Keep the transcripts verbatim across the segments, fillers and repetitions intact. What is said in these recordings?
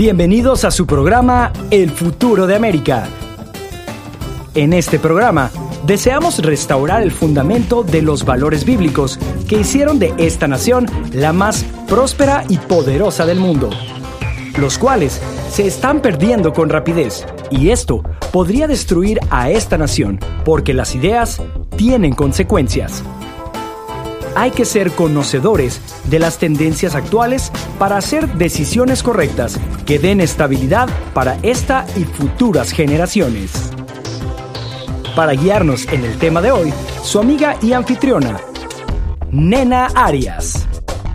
Bienvenidos a su programa El Futuro de América. En este programa, deseamos restaurar el fundamento de los valores bíblicos que hicieron de esta nación la más próspera y poderosa del mundo, los cuales se están perdiendo con rapidez, y esto podría destruir a esta nación, porque las ideas tienen consecuencias. Hay que ser conocedores de las tendencias actuales para hacer decisiones correctas que den estabilidad para esta y futuras generaciones. Para guiarnos en el tema de hoy, su amiga y anfitriona, Nena Arias.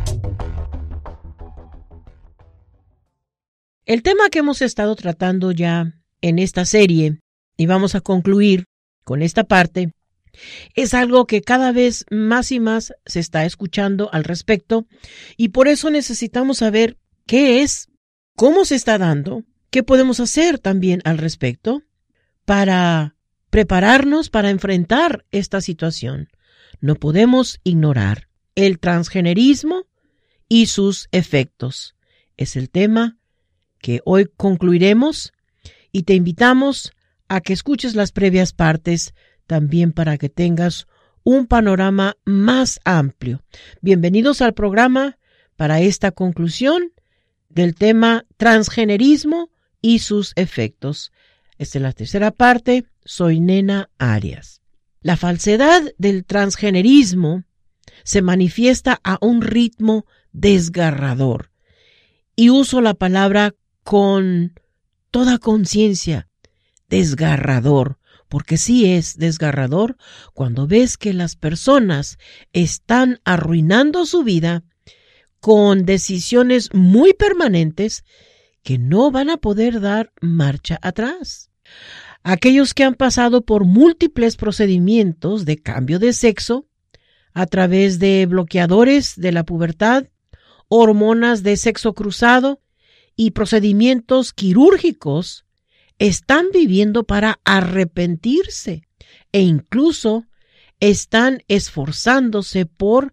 El tema que hemos estado tratando ya en esta serie, y vamos a concluir con esta parte, es algo que cada vez más y más se está escuchando al respecto, y por eso necesitamos saber qué es, cómo se está dando, qué podemos hacer también al respecto para prepararnos para enfrentar esta situación. No podemos ignorar el transgenerismo y sus efectos. Es el tema que hoy concluiremos y te invitamos a que escuches las previas partes también para que tengas un panorama más amplio. Bienvenidos al programa para esta conclusión del tema transgenerismo y sus efectos. Esta es la tercera parte. Soy Nena Arias. La falsedad del transgenerismo se manifiesta a un ritmo desgarrador. Y uso la palabra con toda conciencia, desgarrador, porque sí es desgarrador cuando ves que las personas están arruinando su vida con decisiones muy permanentes que no van a poder dar marcha atrás. Aquellos que han pasado por múltiples procedimientos de cambio de sexo a través de bloqueadores de la pubertad, hormonas de sexo cruzado y procedimientos quirúrgicos están viviendo para arrepentirse e incluso están esforzándose por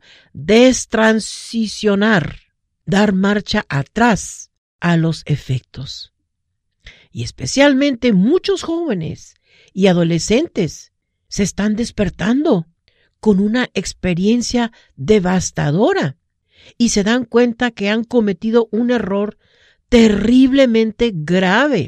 destransicionar, dar marcha atrás a los efectos. Y especialmente muchos jóvenes y adolescentes se están despertando con una experiencia devastadora y se dan cuenta que han cometido un error terriblemente grave.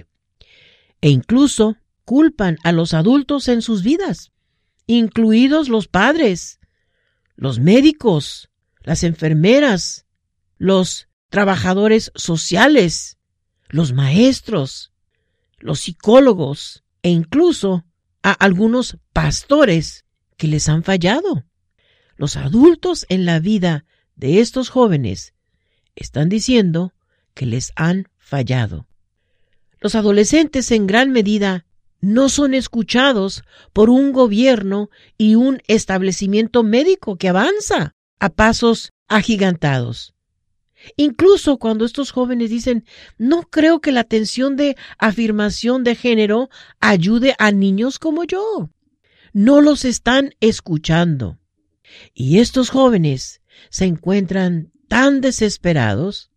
E incluso culpan a los adultos en sus vidas, incluidos los padres, los médicos, las enfermeras, los trabajadores sociales, los maestros, los psicólogos e incluso a algunos pastores que les han fallado. Los adultos en la vida de estos jóvenes están diciendo que les han fallado. Los adolescentes en gran medida no son escuchados por un gobierno y un establecimiento médico que avanza a pasos agigantados. Incluso cuando estos jóvenes dicen, no creo que la atención de afirmación de género ayude a niños como yo. No los están escuchando. Y estos jóvenes se encuentran tan desesperados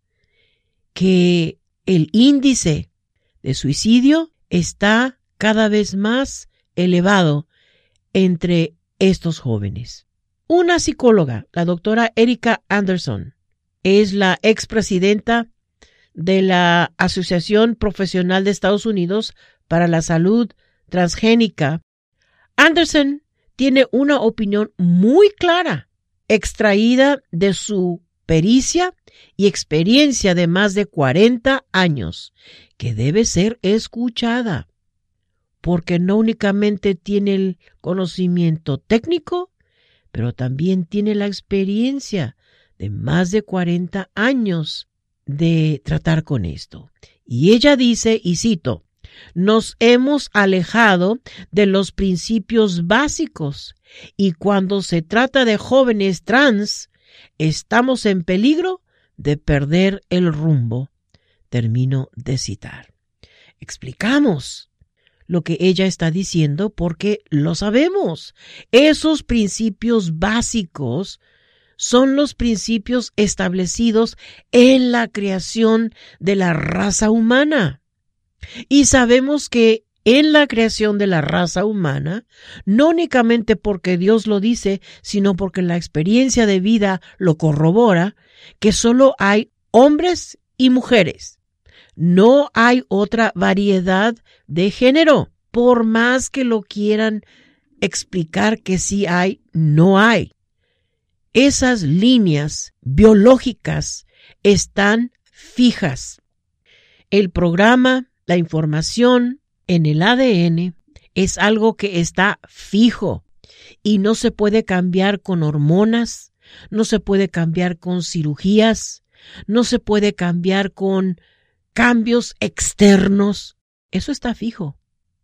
que el índice de suicidio está cada vez más elevado entre estos jóvenes. Una psicóloga, la doctora Erika Anderson, es la expresidenta de la Asociación Profesional de Estados Unidos para la Salud Transgénica. Anderson tiene una opinión muy clara, extraída de su pericia y experiencia de más de cuarenta años, que debe ser escuchada, porque no únicamente tiene el conocimiento técnico, pero también tiene la experiencia de más de cuarenta años de tratar con esto. Y ella dice, y cito, nos hemos alejado de los principios básicos y cuando se trata de jóvenes trans, estamos en peligro de perder el rumbo. Termino de citar. Explicamos lo que ella está diciendo porque lo sabemos. Esos principios básicos son los principios establecidos en la creación de la raza humana. Y sabemos que en la creación de la raza humana, no únicamente porque Dios lo dice, sino porque la experiencia de vida lo corrobora, que solo hay hombres y mujeres. No hay otra variedad de género. Por más que lo quieran explicar que sí hay, no hay. Esas líneas biológicas están fijas. El programa, la información en el A D N es algo que está fijo y no se puede cambiar con hormonas, no se puede cambiar con cirugías, no se puede cambiar con cambios externos. Eso está fijo.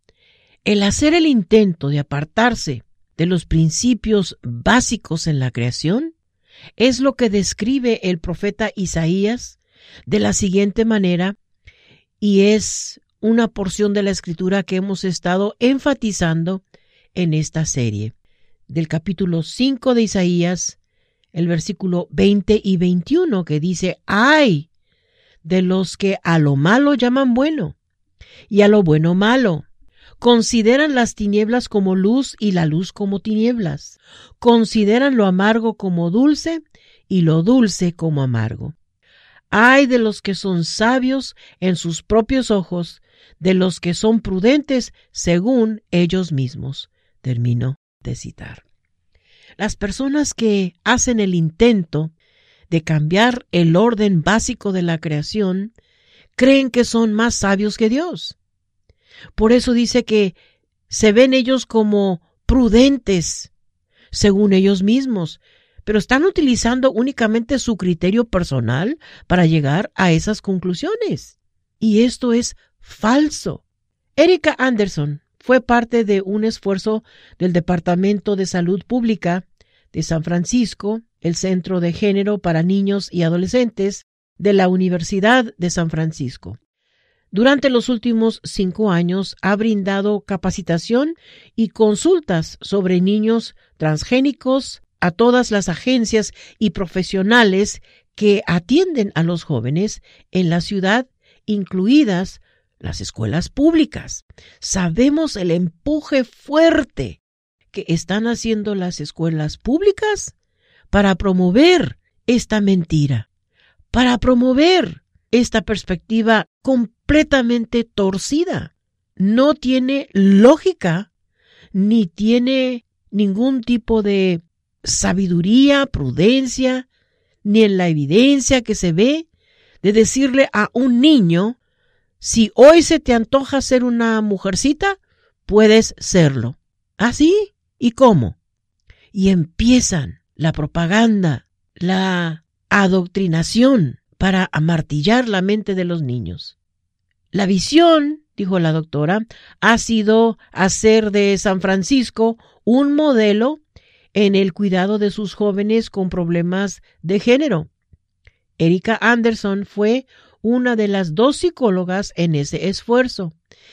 El hacer el intento de apartarse de los principios básicos en la creación es lo que describe el profeta Isaías de la siguiente manera, y es una porción de la escritura que hemos estado enfatizando en esta serie. Del capítulo cinco de Isaías, el versículo veinte y veintiuno, que dice: ¡ay de los que a lo malo llaman bueno y a lo bueno malo! Consideran las tinieblas como luz y la luz como tinieblas. Consideran lo amargo como dulce y lo dulce como amargo. Ay de los que son sabios en sus propios ojos, de los que son prudentes según ellos mismos. Termino de citar. Las personas que hacen el intento de cambiar el orden básico de la creación creen que son más sabios que Dios. Por eso dice que se ven ellos como prudentes, según ellos mismos, pero están utilizando únicamente su criterio personal para llegar a esas conclusiones. Y esto es falso. Erika Anderson fue parte de un esfuerzo del Departamento de Salud Pública de San Francisco, el Centro de Género para Niños y Adolescentes de la Universidad de San Francisco. Durante los últimos cinco años ha brindado capacitación y consultas sobre niños transgénicos a todas las agencias y profesionales que atienden a los jóvenes en la ciudad, incluidas las escuelas públicas. Sabemos el empuje fuerte que están haciendo las escuelas públicas para promover esta mentira, para promover esta perspectiva completamente torcida. No tiene lógica, ni tiene ningún tipo de sabiduría, prudencia, ni en la evidencia que se ve de decirle a un niño: si hoy se te antoja ser una mujercita, puedes serlo. ¿Así? ¿Y cómo? Y empiezan la propaganda, la adoctrinación para amartillar la mente de los niños. La visión, dijo la doctora, ha sido hacer de San Francisco un modelo en el cuidado de sus jóvenes con problemas de género. Erika Anderson fue una de las dos psicólogas en ese esfuerzo.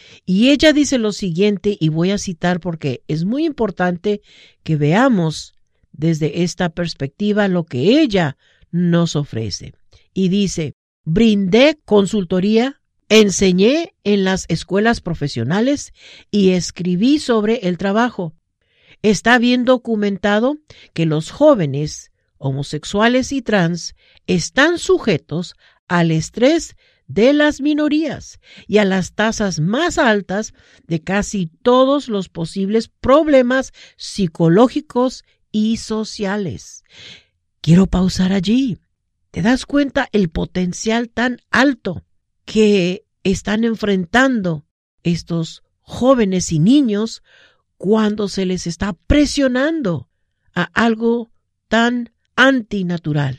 Y ella dice lo siguiente, y voy a citar porque es muy importante que veamos desde esta perspectiva lo que ella nos ofrece. Y dice: brindé consultoría, enseñé en las escuelas profesionales y escribí sobre el trabajo. Está bien documentado que los jóvenes homosexuales y trans están sujetos al estrés de las minorías y a las tasas más altas de casi todos los posibles problemas psicológicos y sociales. Quiero pausar allí. ¿Te das cuenta el potencial tan alto que están enfrentando estos jóvenes y niños cuando se les está presionando a algo tan antinatural?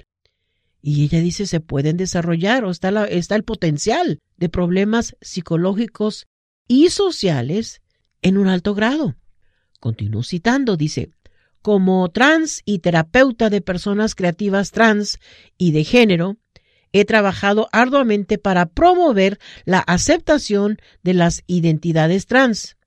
Y ella dice, se pueden desarrollar, o está, la, está el potencial de problemas psicológicos y sociales en un alto grado. Continúo citando, dice: como trans y terapeuta de personas creativas trans y de género, he trabajado arduamente para promover la aceptación de las identidades trans,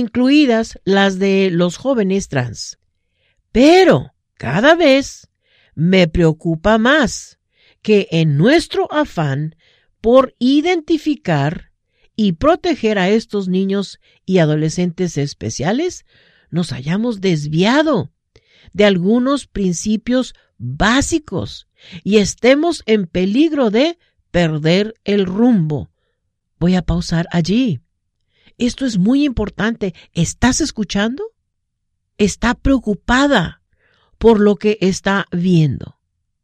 incluidas las de los jóvenes trans. Pero cada vez Me preocupa más que en nuestro afán por identificar y proteger a estos niños y adolescentes especiales, nos hayamos desviado de algunos principios básicos y estemos en peligro de perder el rumbo. Voy a pausar allí. Esto es muy importante. ¿Estás escuchando? Está preocupada por lo que está viendo.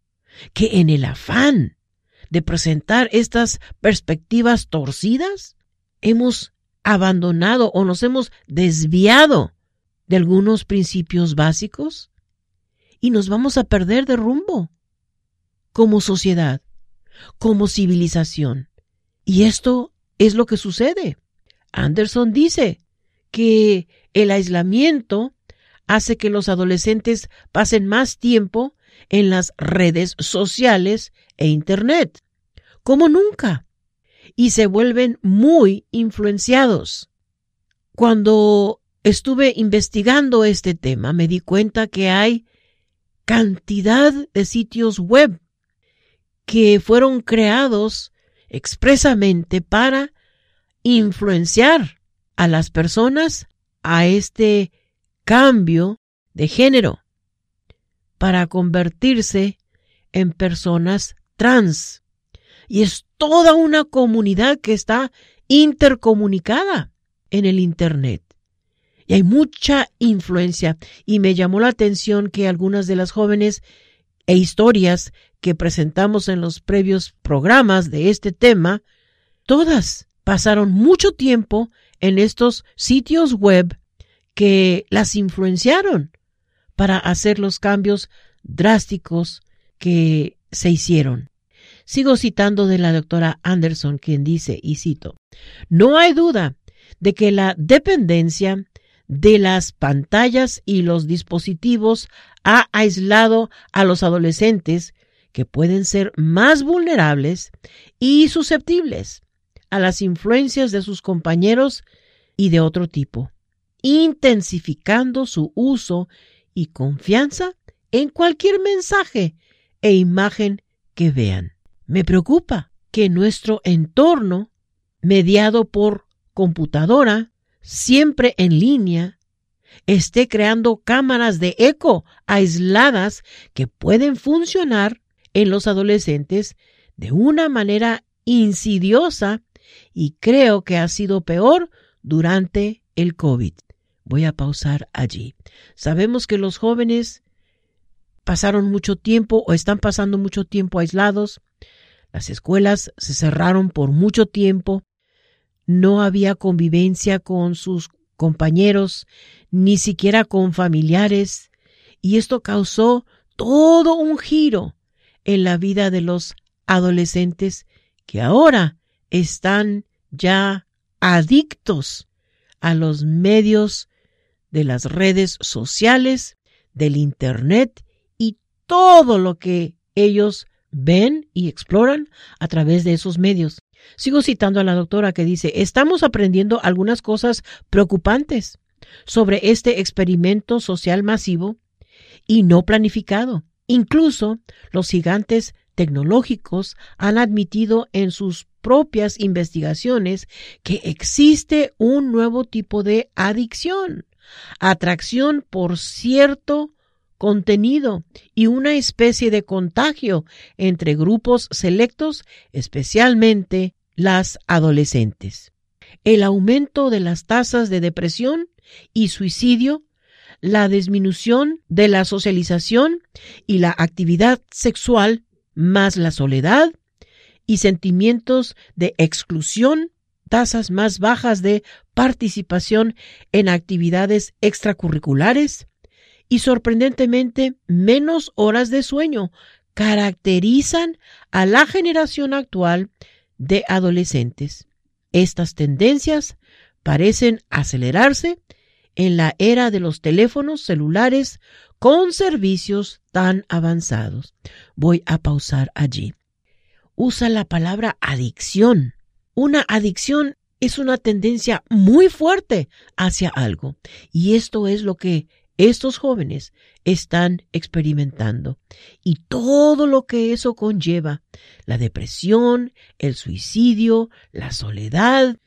Que en el afán de presentar estas perspectivas torcidas, hemos abandonado o nos hemos desviado de algunos principios básicos y nos vamos a perder de rumbo como sociedad, como civilización. Y esto es lo que sucede. Anderson dice que el aislamiento hace que los adolescentes pasen más tiempo en las redes sociales e internet, como nunca, y se vuelven muy influenciados. Cuando estuve investigando este tema, me di cuenta que hay cantidad de sitios web que fueron creados expresamente para influenciar a las personas a este cambio de género, para convertirse en personas trans. Y es toda una comunidad que está intercomunicada en el Internet. Y hay mucha influencia. Y me llamó la atención que algunas de las jóvenes e historias que presentamos en los previos programas de este tema, todas pasaron mucho tiempo en estos sitios web que las influenciaron para hacer los cambios drásticos que se hicieron. Sigo citando de la doctora Anderson, quien dice, y cito, no hay duda de que la dependencia de las pantallas y los dispositivos ha aislado a los adolescentes, que pueden ser más vulnerables y susceptibles a las influencias de sus compañeros y de otro tipo, intensificando su uso y confianza en cualquier mensaje e imagen que vean. Me preocupa que nuestro entorno, mediado por computadora, siempre en línea, esté creando cámaras de eco aisladas que pueden funcionar en los adolescentes de una manera insidiosa, y creo que ha sido peor durante el COVID. Voy a pausar allí. Sabemos que los jóvenes pasaron mucho tiempo o están pasando mucho tiempo aislados. Las escuelas se cerraron por mucho tiempo. No había convivencia con sus compañeros, ni siquiera con familiares. Y esto causó todo un giro en la vida de los adolescentes que ahora están ya adictos a los medios de las redes sociales, del Internet y todo lo que ellos ven y exploran a través de esos medios. Sigo citando a la doctora que dice, estamos aprendiendo algunas cosas preocupantes sobre este experimento social masivo y no planificado. Incluso los gigantes tecnológicos han admitido en sus propias investigaciones que existe un nuevo tipo de adicción, atracción por cierto contenido y una especie de contagio entre grupos selectos, especialmente las adolescentes. El aumento de las tasas de depresión y suicidio, la disminución de la socialización y la actividad sexual, más la soledad y sentimientos de exclusión, tasas más bajas de participación en actividades extracurriculares y sorprendentemente menos horas de sueño caracterizan a la generación actual de adolescentes. Estas tendencias parecen acelerarse en la era de los teléfonos celulares con servicios tan avanzados. Voy a pausar allí. Usa la palabra adicción. Una adicción es una tendencia muy fuerte hacia algo. Y esto es lo que estos jóvenes están experimentando y todo lo que eso conlleva, la depresión, el suicidio, la soledad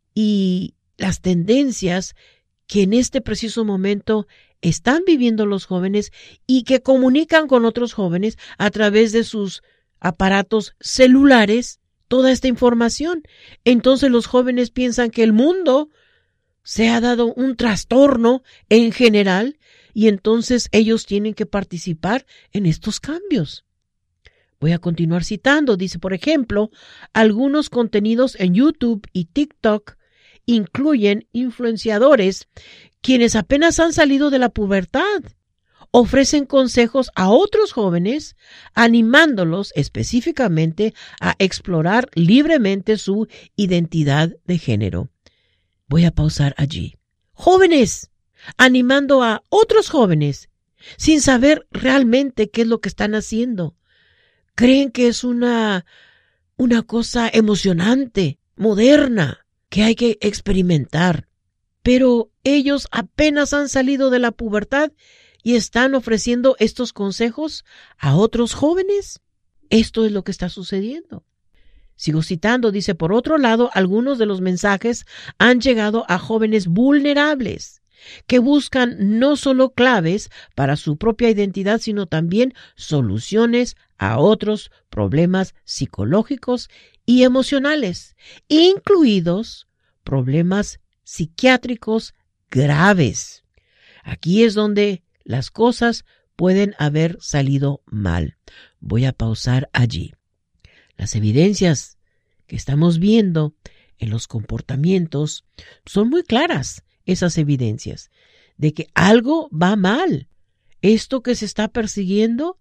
y las tendencias que en este preciso momento están viviendo los jóvenes y que comunican con otros jóvenes a través de sus aparatos celulares toda esta información. Entonces los jóvenes piensan que el mundo se ha dado un trastorno en general y entonces ellos tienen que participar en estos cambios. Voy a continuar citando. Dice, por ejemplo, algunos contenidos en YouTube y TikTok incluyen influenciadores quienes apenas han salido de la pubertad. Ofrecen consejos a otros jóvenes, animándolos específicamente a explorar libremente su identidad de género. Voy a pausar allí. Jóvenes, animando a otros jóvenes, sin saber realmente qué es lo que están haciendo. Creen que es una, una cosa emocionante, moderna, que hay que experimentar. Pero ellos apenas han salido de la pubertad y están ofreciendo estos consejos a otros jóvenes. Esto es lo que está sucediendo. Sigo citando, dice, por otro lado, algunos de los mensajes han llegado a jóvenes vulnerables que buscan no solo claves para su propia identidad, sino también soluciones a otros problemas psicológicos y emocionales, incluidos problemas psiquiátricos graves. Aquí es donde las cosas pueden haber salido mal. Voy a pausar allí. Las evidencias que estamos viendo en los comportamientos son muy claras, esas evidencias de que algo va mal. Esto que se está persiguiendo,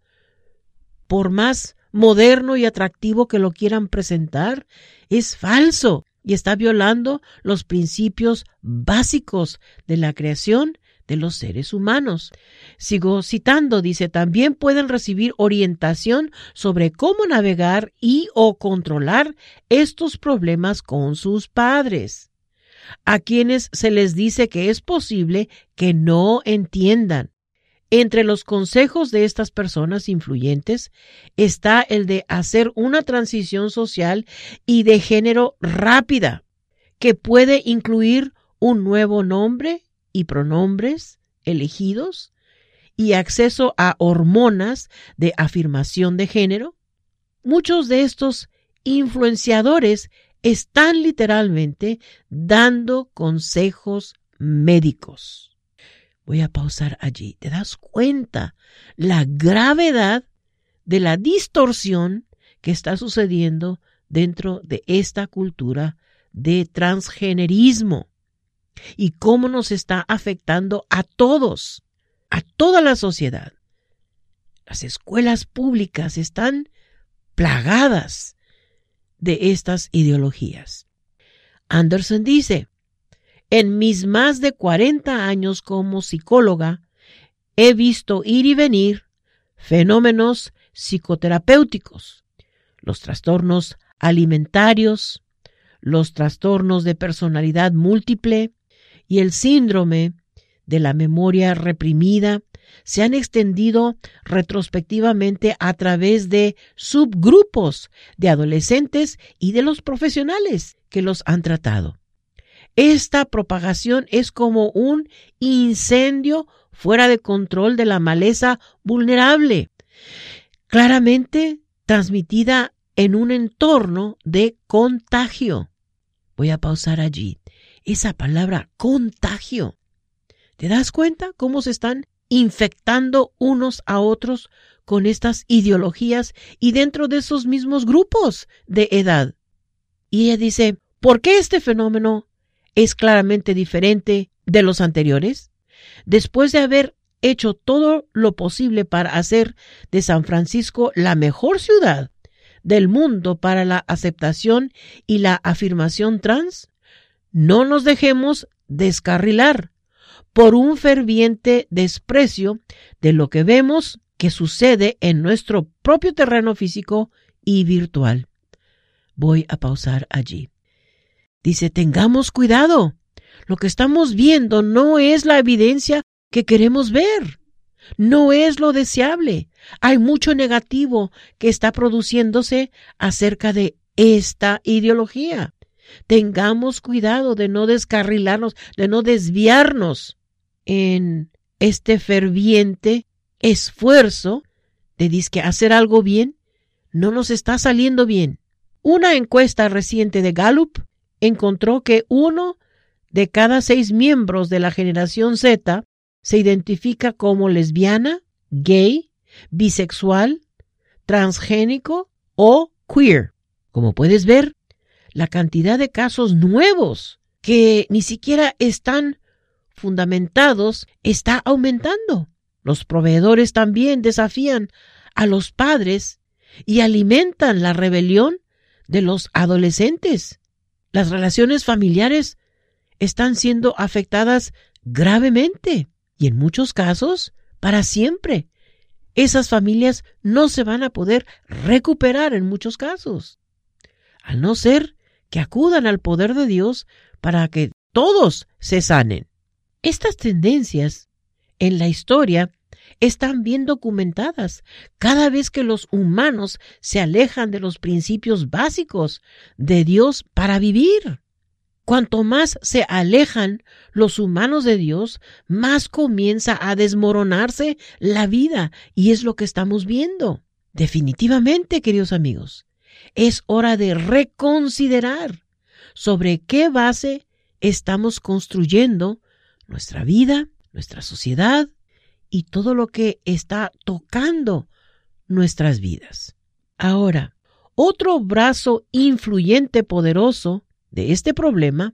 por más moderno y atractivo que lo quieran presentar, es falso y está violando los principios básicos de la creación de los seres humanos. Sigo citando, dice, también pueden recibir orientación sobre cómo navegar y o controlar estos problemas con sus padres, a quienes se les dice que es posible que no entiendan. Entre los consejos de estas personas influyentes está el de hacer una transición social y de género rápida, que puede incluir un nuevo nombre y pronombres elegidos y acceso a hormonas de afirmación de género. Muchos de estos influenciadores están literalmente dando consejos médicos. Voy a pausar allí. ¿Te das cuenta la gravedad de la distorsión que está sucediendo dentro de esta cultura de transgenerismo? Y cómo nos está afectando a todos, a toda la sociedad. Las escuelas públicas están plagadas de estas ideologías. Anderson dice, en mis más de cuarenta años como psicóloga, he visto ir y venir fenómenos psicoterapéuticos, los trastornos alimentarios, los trastornos de personalidad múltiple, y el síndrome de la memoria reprimida se han extendido retrospectivamente a través de subgrupos de adolescentes y de los profesionales que los han tratado. Esta propagación es como un incendio fuera de control de la maleza vulnerable, claramente transmitida en un entorno de contagio. Voy a pausar allí. Esa palabra contagio. ¿Te das cuenta cómo se están infectando unos a otros con estas ideologías y dentro de esos mismos grupos de edad? Y ella dice, ¿por qué este fenómeno es claramente diferente de los anteriores? Después de haber hecho todo lo posible para hacer de San Francisco la mejor ciudad del mundo para la aceptación y la afirmación trans, no nos dejemos descarrilar por un ferviente desprecio de lo que vemos que sucede en nuestro propio terreno físico y virtual. Voy a pausar allí. Dice, tengamos cuidado. Lo que estamos viendo no es la evidencia que queremos ver. No es lo deseable. Hay mucho negativo que está produciéndose acerca de esta ideología. Tengamos cuidado de no descarrilarnos, de no desviarnos en este ferviente esfuerzo de disque hacer algo bien. No nos está saliendo bien. Una encuesta reciente de Gallup encontró que uno de cada seis miembros de la generación Z se identifica como lesbiana, gay, bisexual, transgénico o queer. Como puedes ver, la cantidad de casos nuevos que ni siquiera están fundamentados está aumentando. Los proveedores también desafían a los padres y alimentan la rebelión de los adolescentes. Las relaciones familiares están siendo afectadas gravemente y en muchos casos para siempre. Esas familias no se van a poder recuperar en muchos casos, al no ser que acudan al poder de Dios para que todos se sanen. Estas tendencias en la historia están bien documentadas cada vez que los humanos se alejan de los principios básicos de Dios para vivir. Cuanto más se alejan los humanos de Dios, más comienza a desmoronarse la vida, y es lo que estamos viendo. Definitivamente, queridos amigos, es hora de reconsiderar sobre qué base estamos construyendo nuestra vida, nuestra sociedad y todo lo que está tocando nuestras vidas. Ahora, otro brazo influyente, poderoso de este problema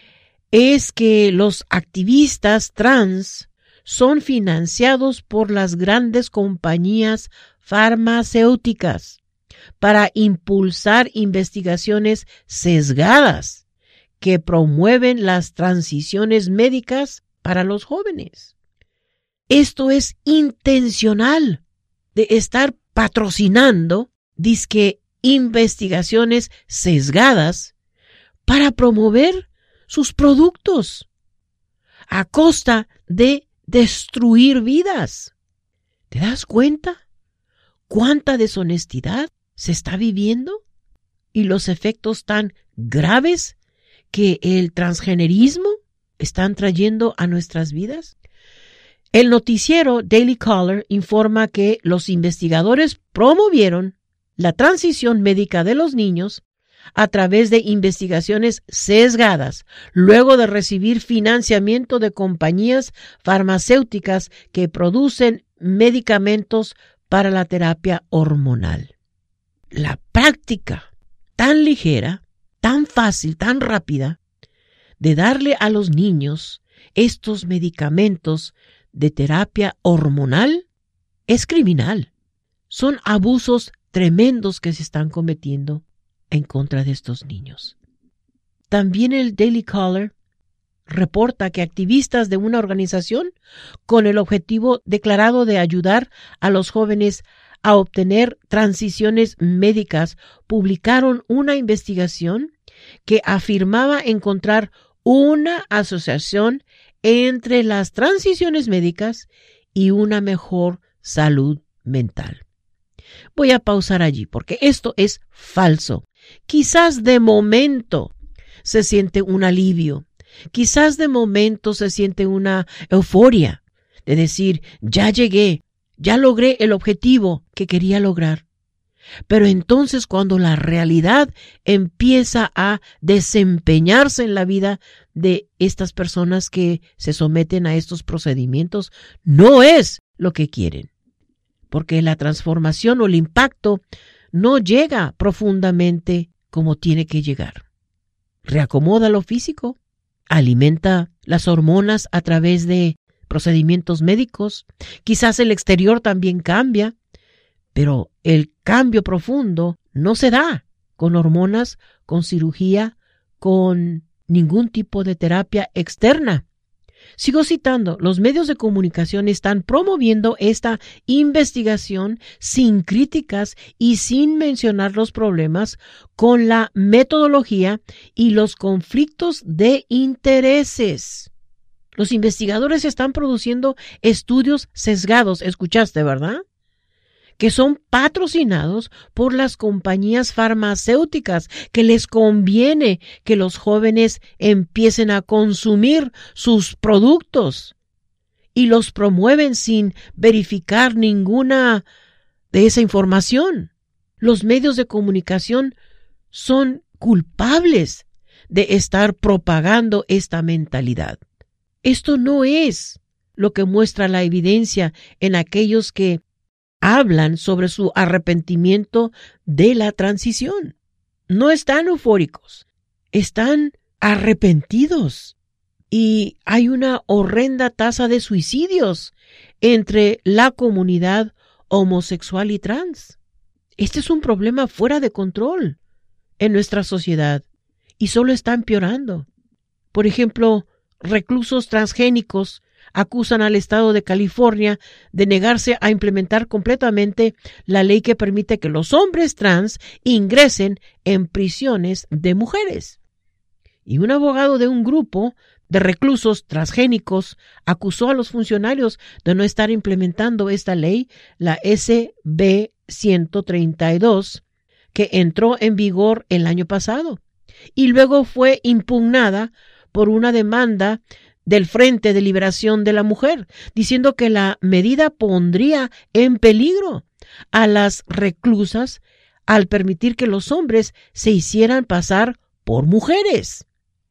es que los activistas trans son financiados por las grandes compañías farmacéuticas para impulsar investigaciones sesgadas que promueven las transiciones médicas para los jóvenes. Esto es intencional de estar patrocinando dizque investigaciones sesgadas para promover sus productos a costa de destruir vidas. ¿Te das cuenta cuánta deshonestidad se está viviendo y los efectos tan graves que el transgenerismo están trayendo a nuestras vidas? El noticiero Daily Caller informa que los investigadores promovieron la transición médica de los niños a través de investigaciones sesgadas, luego de recibir financiamiento de compañías farmacéuticas que producen medicamentos para la terapia hormonal. La práctica tan ligera, tan fácil, tan rápida, de darle a los niños estos medicamentos de terapia hormonal es criminal. Son abusos tremendos que se están cometiendo en contra de estos niños. También el Daily Caller reporta que activistas de una organización con el objetivo declarado de ayudar a los jóvenes a obtener transiciones médicas publicaron una investigación que afirmaba encontrar una asociación entre las transiciones médicas y una mejor salud mental. Voy a pausar allí porque esto es falso. Quizás de momento se siente un alivio, quizás de momento se siente una euforia de decir, ya llegué, ya logré el objetivo que quería lograr. Pero entonces cuando la realidad empieza a desempeñarse en la vida de estas personas que se someten a estos procedimientos, no es lo que quieren. Porque la transformación o el impacto no llega profundamente como tiene que llegar. Reacomoda lo físico, alimenta las hormonas a través de procedimientos médicos, quizás el exterior también cambia, pero el cambio profundo no se da con hormonas, con cirugía, con ningún tipo de terapia externa. Sigo citando, los medios de comunicación están promoviendo esta investigación sin críticas y sin mencionar los problemas con la metodología y los conflictos de intereses. Los investigadores están produciendo estudios sesgados, escuchaste, ¿verdad? Que son patrocinados por las compañías farmacéuticas, que les conviene que los jóvenes empiecen a consumir sus productos y los promueven sin verificar ninguna de esa información. Los medios de comunicación son culpables de estar propagando esta mentalidad. Esto no es lo que muestra la evidencia en aquellos que hablan sobre su arrepentimiento de la transición. No están eufóricos, están arrepentidos. Y hay una horrenda tasa de suicidios entre la comunidad homosexual y trans. Este es un problema fuera de control en nuestra sociedad y solo está empeorando. Por ejemplo, reclusos transgénicos acusan al estado de California de negarse a implementar completamente la ley que permite que los hombres trans ingresen en prisiones de mujeres. Y un abogado de un grupo de reclusos transgénicos acusó a los funcionarios de no estar implementando esta ley, la S B ciento treinta y dos, que entró en vigor el año pasado y luego fue impugnada por una demanda del Frente de Liberación de la Mujer, diciendo que la medida pondría en peligro a las reclusas al permitir que los hombres se hicieran pasar por mujeres.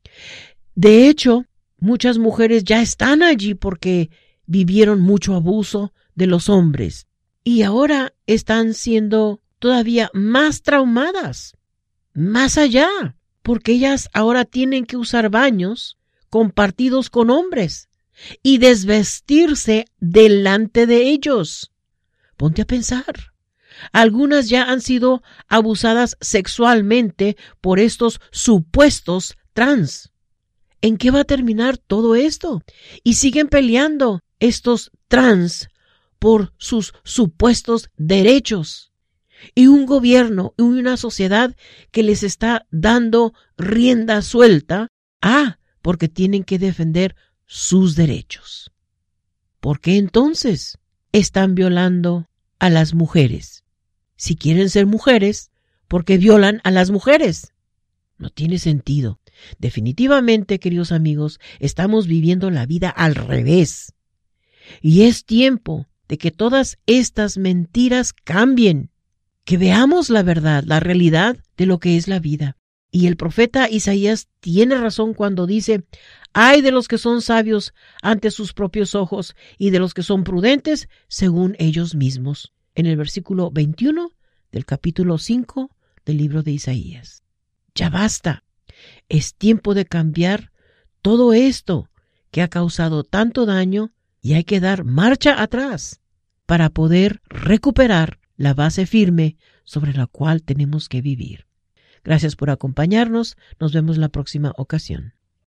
De hecho, muchas mujeres ya están allí porque vivieron mucho abuso de los hombres y ahora están siendo todavía más traumadas, más allá, porque ellas ahora tienen que usar baños compartidos con hombres y desvestirse delante de ellos. Ponte a pensar. Algunas ya han sido abusadas sexualmente por estos supuestos trans. ¿En qué va a terminar todo esto? Y siguen peleando estos trans por sus supuestos derechos. Y un gobierno y una sociedad que les está dando rienda suelta a porque tienen que defender sus derechos. ¿Por qué entonces están violando a las mujeres? Si quieren ser mujeres, ¿por qué violan a las mujeres? No tiene sentido. Definitivamente, queridos amigos, estamos viviendo la vida al revés. Y es tiempo de que todas estas mentiras cambien, que veamos la verdad, la realidad de lo que es la vida. Y el profeta Isaías tiene razón cuando dice: ay de los que son sabios ante sus propios ojos y de los que son prudentes según ellos mismos. En el versículo veintiuno del capítulo cinco del libro de Isaías. Ya basta. Es tiempo de cambiar todo esto que ha causado tanto daño y hay que dar marcha atrás para poder recuperar la base firme sobre la cual tenemos que vivir. Gracias por acompañarnos. Nos vemos la próxima ocasión.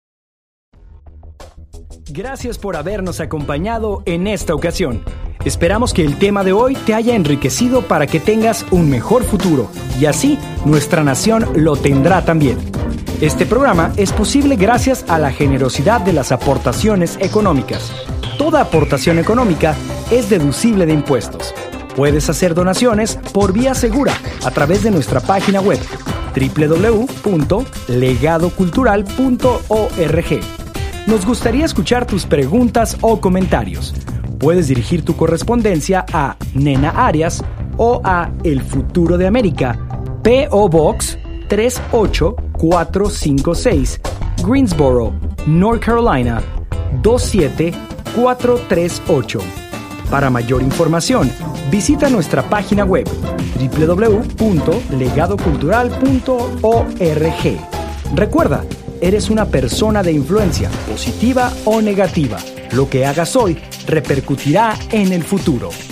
Gracias por habernos acompañado en esta ocasión. Esperamos que el tema de hoy te haya enriquecido para que tengas un mejor futuro y así nuestra nación lo tendrá también. Este programa es posible gracias a la generosidad de las aportaciones económicas. Toda aportación económica es deducible de impuestos. Puedes hacer donaciones por vía segura a través de nuestra página web doble u doble u doble u punto legado cultural punto org. Nos gustaría escuchar tus preguntas o comentarios. Puedes dirigir tu correspondencia a Nena Arias o a El Futuro de América, P O Box tres ocho cuatro cinco seis, Greensboro, North Carolina dos siete cuatro tres ocho. Para mayor información, visita nuestra página web doble u doble u doble u punto legado cultural punto org. Recuerda, eres una persona de influencia, positiva o negativa. Lo que hagas hoy repercutirá en el futuro.